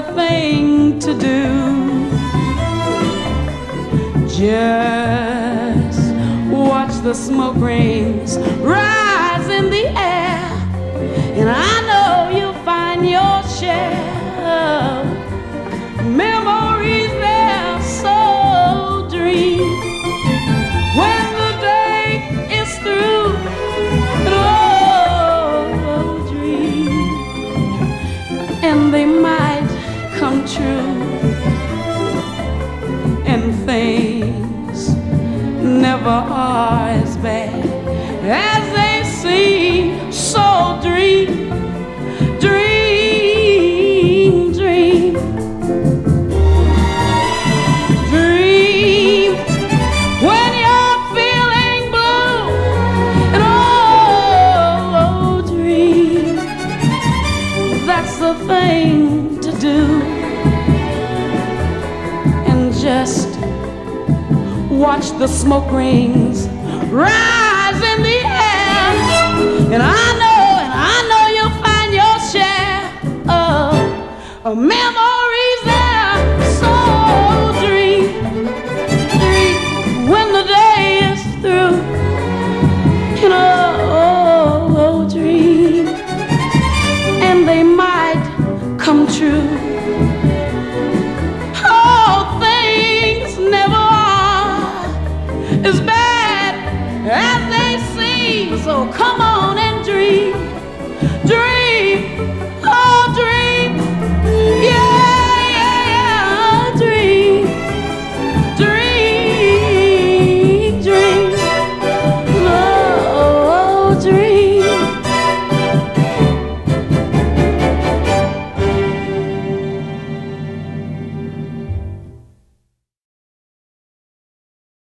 thing to do. Just watch the smoke rings rise in the air, and I know you'll find your share of memories there. So dream when the day is through. Oh, dream, and they might come true. And things never are as bad as they seem. So dream, dream, dream, dream when you're feeling blue. And oh, dream, that's the thing to do. And just watch the smoke rings rise in the air, and I know you'll find your share of memories there. So dream, dream when the day is through. You know, oh, dream, and they might come true. Oh, things never are as bad as they seem. So come on.